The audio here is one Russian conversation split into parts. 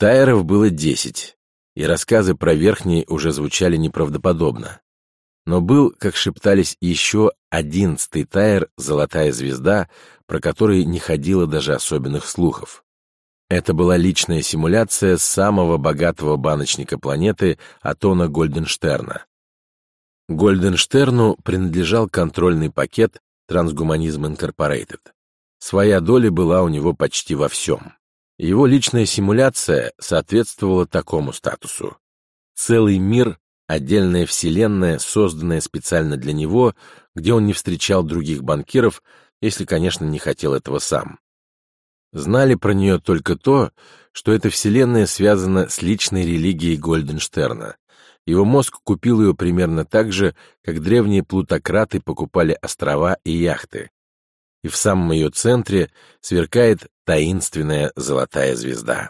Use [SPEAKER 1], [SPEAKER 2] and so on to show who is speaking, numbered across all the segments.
[SPEAKER 1] Тайеров было 10, и рассказы про верхний уже звучали неправдоподобно. Но был, как шептались, еще 11-й Тайер «Золотая звезда», про который не ходило даже особенных слухов. Это была личная симуляция самого богатого баночника планеты Отона Гольденштерна. Гольденштерну принадлежал контрольный пакет Transhumanism Incorporated. Своя доля была у него почти во всем. Его личная симуляция соответствовала такому статусу. Целый мир, отдельная вселенная, созданная специально для него, где он не встречал других банкиров, если, конечно, не хотел этого сам. Знали про нее только то, что эта вселенная связана с личной религией Гольденштерна. Его мозг купил ее примерно так же, как древние плутократы покупали острова и яхты. И в самом ее центре сверкает таинственная золотая звезда.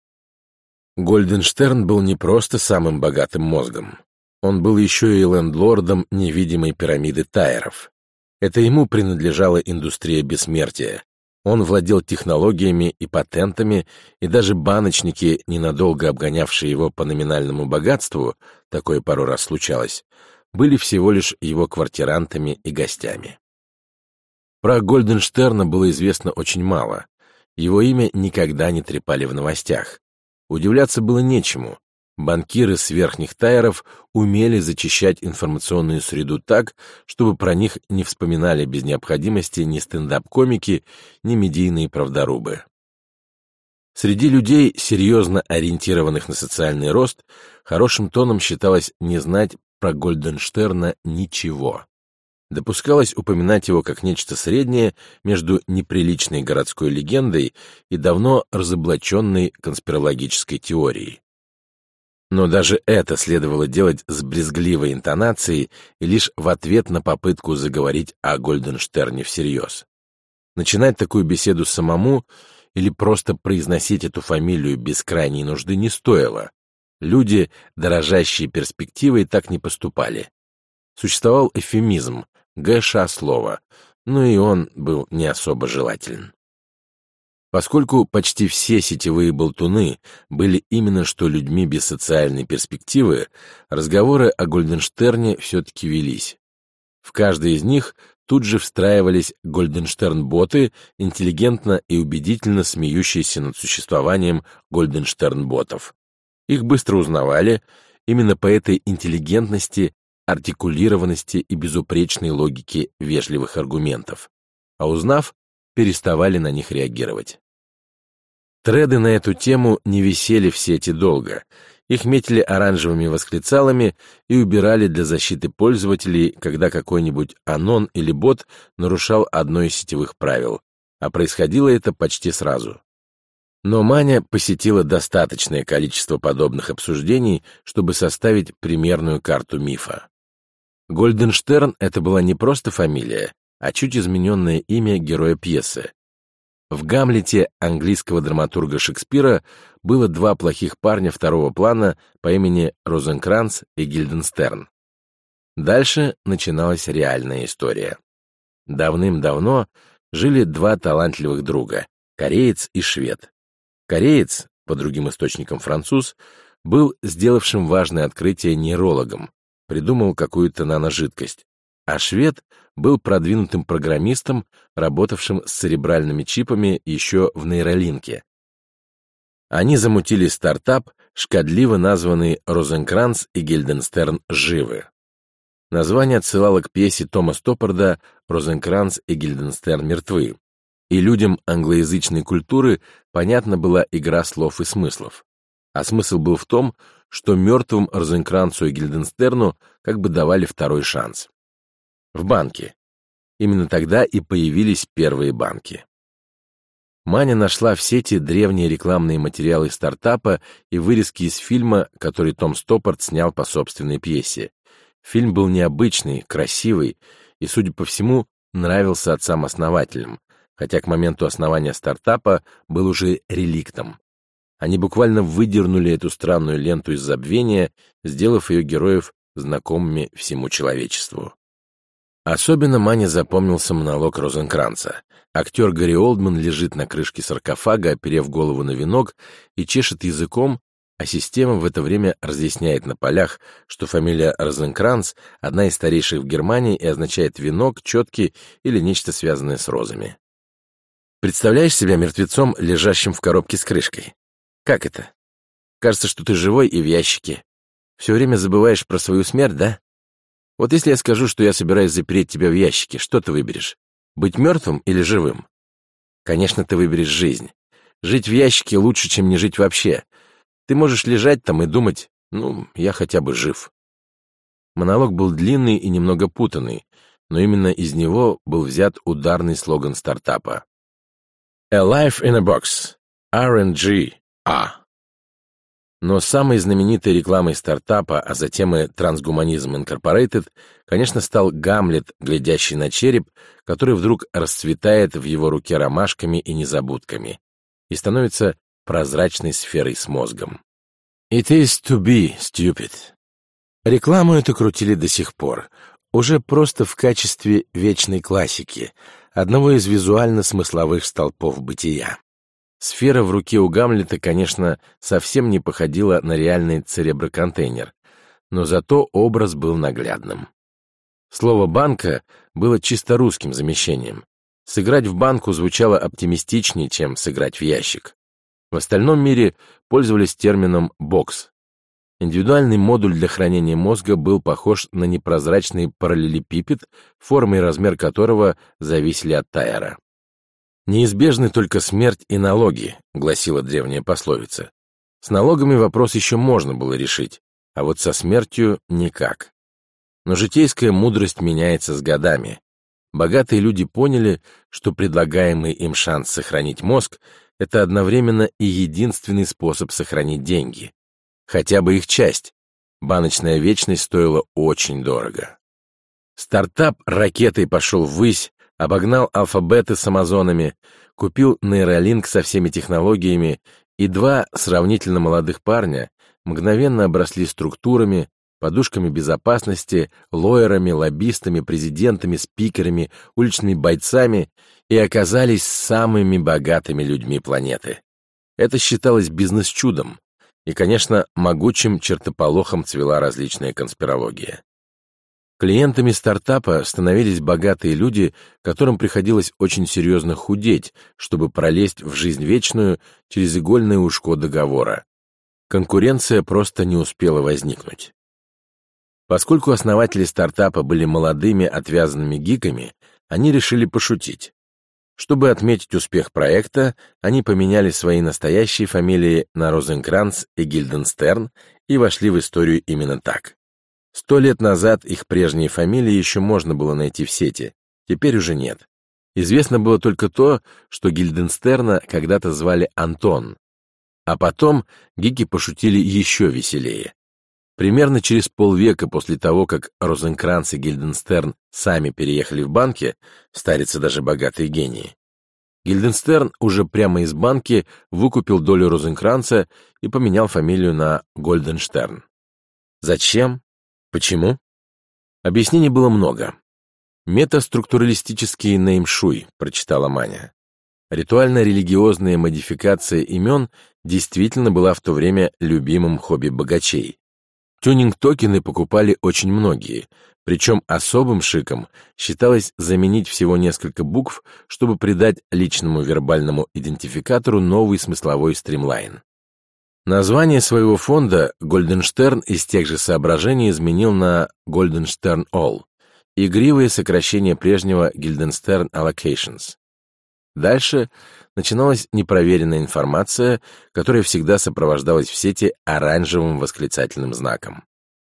[SPEAKER 1] Гольденштерн был не просто самым богатым мозгом. Он был еще и лендлордом невидимой пирамиды Тайеров. Это ему принадлежала индустрия бессмертия. Он владел технологиями и патентами, и даже баночники, ненадолго обгонявшие его по номинальному богатству, такое пару раз случалось, были всего лишь его квартирантами и гостями. Про Гольденштерна было известно очень мало. Его имя никогда не трепали в новостях. Удивляться было нечему. Банкиры с верхних Тайеров умели зачищать информационную среду так, чтобы про них не вспоминали без необходимости ни стендап-комики, ни медийные правдорубы. Среди людей, серьезно ориентированных на социальный рост, хорошим тоном считалось не знать про Гольденштерна ничего. Допускалось упоминать его как нечто среднее между неприличной городской легендой и давно разоблаченной конспирологической теорией. Но даже это следовало делать с брезгливой интонацией и лишь в ответ на попытку заговорить о Гольденштерне всерьез. Начинать такую беседу самому или просто произносить эту фамилию без крайней нужды не стоило. Люди, дорожащие перспективой, так не поступали. Существовал эвфемизм «ГШ слово», но и он был не особо желателен. Поскольку почти все сетевые болтуны были именно что людьми без социальной перспективы, разговоры о Гольденштерне все-таки велись. В каждый из них тут же встраивались Гольденштерн-боты, интеллигентно и убедительно смеющиеся над существованием Гольденштерн-ботов. Их быстро узнавали, именно по этой интеллигентности, артикулированности и безупречной логике вежливых аргументов. А узнав, переставали на них реагировать. Треды на эту тему не висели в сети долго. Их метили оранжевыми восклицалами и убирали для защиты пользователей, когда какой-нибудь анон или бот нарушал одно из сетевых правил, а происходило это почти сразу. Но Маня посетила достаточное количество подобных обсуждений, чтобы составить примерную карту мифа. Гольденштерн — это была не просто фамилия, а чуть измененное имя героя пьесы. В «Гамлете» английского драматурга Шекспира было два плохих парня второго плана по имени Розенкранц и Гильденстерн. Дальше начиналась реальная история. Давным-давно жили два талантливых друга — кореец и швед. Кореец, по другим источникам француз, был сделавшим важное открытие нейрологом, придумал какую-то наножидкость, а швед был продвинутым программистом, работавшим с церебральными чипами еще в нейролинке. Они замутили стартап, шкодливо названный «Розенкранц и Гильденстерн живы». Название отсылало к пьесе Тома Стоппарда «Розенкранц и Гильденстерн мертвы», и людям англоязычной культуры понятна была игра слов и смыслов. А смысл был в том, что мертвым Розенкранцу и Гильденстерну как бы давали второй шанс. В банке. Именно тогда и появились первые банки. Маня нашла в сети древние рекламные материалы стартапа и вырезки из фильма, который Том Стоппард снял по собственной пьесе. Фильм был необычный, красивый и, судя по всему, нравился отцам-основателям, хотя к моменту основания стартапа был уже реликтом. Они буквально выдернули эту странную ленту из забвения, сделав ее героев знакомыми всему человечеству. Особенно Мане запомнился монолог Розенкранца. Актер Гарри Олдман лежит на крышке саркофага, оперев голову на венок и чешет языком, а система в это время разъясняет на полях, что фамилия Розенкранц одна из старейших в Германии и означает венок, четки или нечто связанное с розами. Представляешь себя мертвецом, лежащим в коробке с крышкой? Как это? Кажется, что ты живой и в ящике. Все время забываешь про свою смерть, да? Вот если я скажу, что я собираюсь запереть тебя в ящике, что ты выберешь? Быть мертвым или живым? Конечно, ты выберешь жизнь. Жить в ящике лучше, чем не жить вообще. Ты можешь лежать там и думать, я хотя бы жив. Монолог был длинный и немного путанный, но именно из него был взят ударный слоган стартапа. A life in a box. R&G-A. Но самой знаменитой рекламой стартапа, а затем и Transhumanism Incorporated, конечно, стал Гамлет, глядящий на череп, который вдруг расцветает в его руке ромашками и незабудками и становится прозрачной сферой с мозгом. It is to be stupid. Рекламу эту крутили до сих пор, уже просто в качестве вечной классики, одного из визуально-смысловых столпов бытия. Сфера в руке у Гамлета, конечно, совсем не походила на реальный цереброконтейнер, но зато образ был наглядным. Слово «банка» было чисто русским замещением. Сыграть в банку звучало оптимистичнее, чем сыграть в ящик. В остальном мире пользовались термином «бокс». Индивидуальный модуль для хранения мозга был похож на непрозрачный параллелепипед, форма и размер которого зависели от Тайера. «Неизбежны только смерть и налоги», — гласила древняя пословица. С налогами вопрос еще можно было решить, а вот со смертью никак. Но житейская мудрость меняется с годами. Богатые люди поняли, что предлагаемый им шанс сохранить мозг — это одновременно и единственный способ сохранить деньги. Хотя бы их часть. Баночная вечность стоила очень дорого. Стартап ракетой пошел ввысь, обогнал Альфабеты с Амазонами, купил нейролинк со всеми технологиями, и два сравнительно молодых парня мгновенно обросли структурами, подушками безопасности, лоерами, лоббистами, президентами, спикерами, уличными бойцами и оказались самыми богатыми людьми планеты. Это считалось бизнес-чудом, и, конечно, могучим чертополохом цвела различная конспирология. Клиентами стартапа становились богатые люди, которым приходилось очень серьезно худеть, чтобы пролезть в жизнь вечную через игольное ушко договора. Конкуренция просто не успела возникнуть. Поскольку основатели стартапа были молодыми отвязанными гиками, они решили пошутить. Чтобы отметить успех проекта, они поменяли свои настоящие фамилии на Розенкранц и Гильденстерн и вошли в историю именно так. 100 лет назад их прежние фамилии еще можно было найти в сети, теперь уже нет. Известно было только то, что Гильденстерна когда-то звали Антон. А потом гики пошутили еще веселее. Примерно через полвека после того, как Розенкранц и Гильденстерн сами переехали в банки, старятся даже богатые гении, Гильденстерн уже прямо из банки выкупил долю Розенкранца и поменял фамилию на Гольденштерн. Зачем? Почему? Объяснений было много. «Метаструктуралистический неймшуй», прочитала Маня. Ритуально-религиозная модификация имен действительно была в то время любимым хобби богачей. Тюнинг-токены покупали очень многие, причем особым шиком считалось заменить всего несколько букв, чтобы придать личному вербальному идентификатору новый смысловой стримлайн. Название своего фонда Гольденштерн из тех же соображений изменил на Goldenstern All, игривое сокращение прежнего Guildenstern Allocations. Дальше начиналась непроверенная информация, которая всегда сопровождалась в сети оранжевым восклицательным знаком.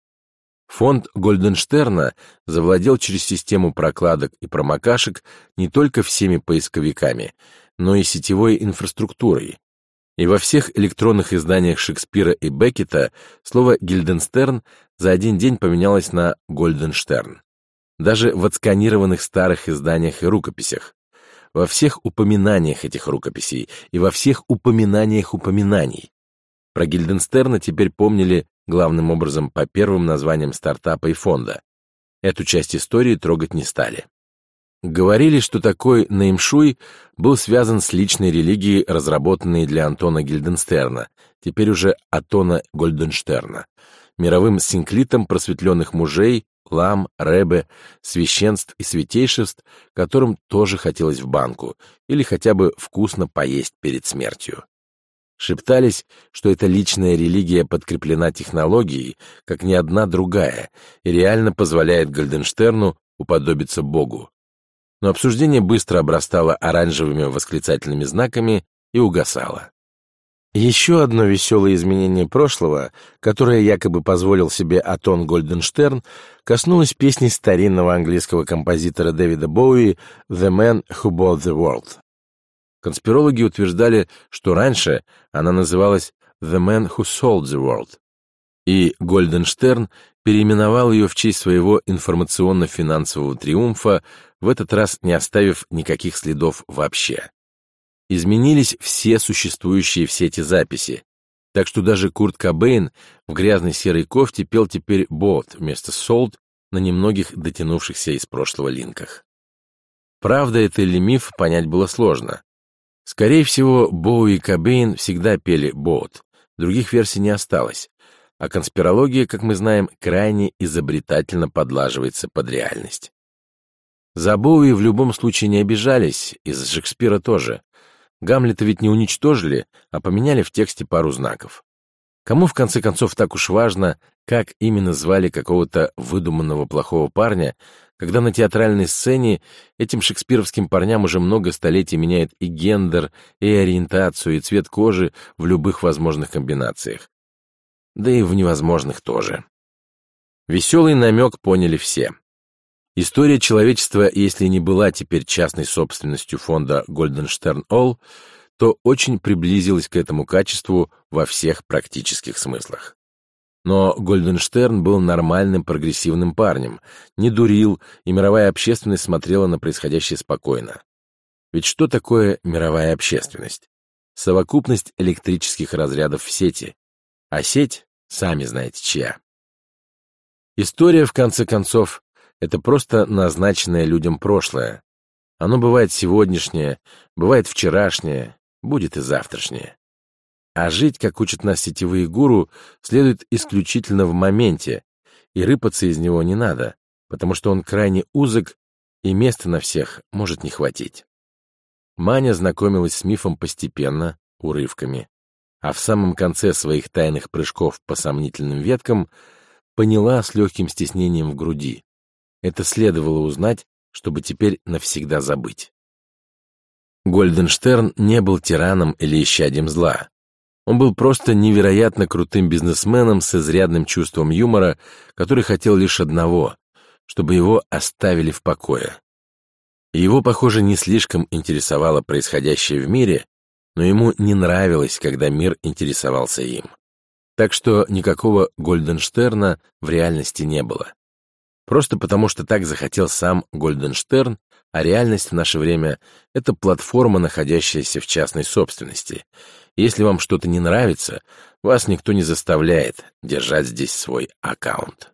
[SPEAKER 1] Фонд Гольденштерна завладел через систему прокладок и промокашек не только всеми поисковиками, но и сетевой инфраструктурой. И во всех электронных изданиях Шекспира и Беккета слово «Гильденстерн» за один день поменялось на «Гольденштерн». Даже в отсканированных старых изданиях и рукописях. Во всех упоминаниях этих рукописей и во всех упоминаниях упоминаний. Про Гильденстерна теперь помнили главным образом по первым названиям стартапа и фонда. Эту часть истории трогать не стали. Говорили, что такой неймшуй был связан с личной религией, разработанной для Антона Гильденстерна, теперь уже Атона Гольденштерна, мировым синклитом просветленных мужей, лам, ребе, священств и святейшеств, которым тоже хотелось в банку или хотя бы вкусно поесть перед смертью. Шептались, что эта личная религия подкреплена технологией, как ни одна другая, и реально позволяет Гольденштерну уподобиться Богу. Но обсуждение быстро обрастало оранжевыми восклицательными знаками и угасало. Еще одно веселое изменение прошлого, которое якобы позволил себе Атон Гольденштерн, коснулось песни старинного английского композитора Дэвида Боуи «The Man Who Bought the World». Конспирологи утверждали, что раньше она называлась «The Man Who Sold the World», и Гольденштерн переименовал ее в честь своего информационно-финансового триумфа, в этот раз не оставив никаких следов вообще. Изменились все существующие в сети записи, так что даже Курт Кобейн в грязной серой кофте пел теперь «bought» вместо «sold» на немногих дотянувшихся из прошлого линках. Правда это или миф, понять было сложно. Скорее всего, Боуи и Кобейн всегда пели «bought», других версий не осталось, а конспирология, как мы знаем, крайне изобретательно подлаживается под реальность. За Боуи в любом случае не обижались, и за Шекспира тоже. Гамлета ведь не уничтожили, а поменяли в тексте пару знаков. Кому, в конце концов, так уж важно, как именно звали какого-то выдуманного плохого парня, когда на театральной сцене этим шекспировским парням уже много столетий меняют и гендер, и ориентацию, и цвет кожи в любых возможных комбинациях. Да и в невозможных тоже. Веселый намек поняли все. История человечества, если не была теперь частной собственностью фонда Goldenstern All, то очень приблизилась к этому качеству во всех практических смыслах. Но Гольденштерн был нормальным прогрессивным парнем, не дурил, и мировая общественность смотрела на происходящее спокойно. Ведь что такое мировая общественность? Совокупность электрических разрядов в сети. А сеть, сами знаете чья. История, в конце концов, это просто назначенное людям прошлое. Оно бывает сегодняшнее, бывает вчерашнее, будет и завтрашнее. А жить, как учат нас сетевые гуру, следует исключительно в моменте, и рыпаться из него не надо, потому что он крайне узок, и места на всех может не хватить. Маня знакомилась с мифом постепенно, урывками, а в самом конце своих тайных прыжков по сомнительным веткам поняла с легким стеснением в груди. Это следовало узнать, чтобы теперь навсегда забыть. Гольденштерн не был тираном или исчадием зла. Он был просто невероятно крутым бизнесменом с изрядным чувством юмора, который хотел лишь одного — чтобы его оставили в покое. Его, похоже, не слишком интересовало происходящее в мире, но ему не нравилось, когда мир интересовался им. Так что никакого Гольденштерна в реальности не было. Просто потому, что так захотел сам Гольденштерн, а реальность в наше время — это платформа, находящаяся в частной собственности. Если вам что-то не нравится, вас никто не заставляет держать здесь свой аккаунт.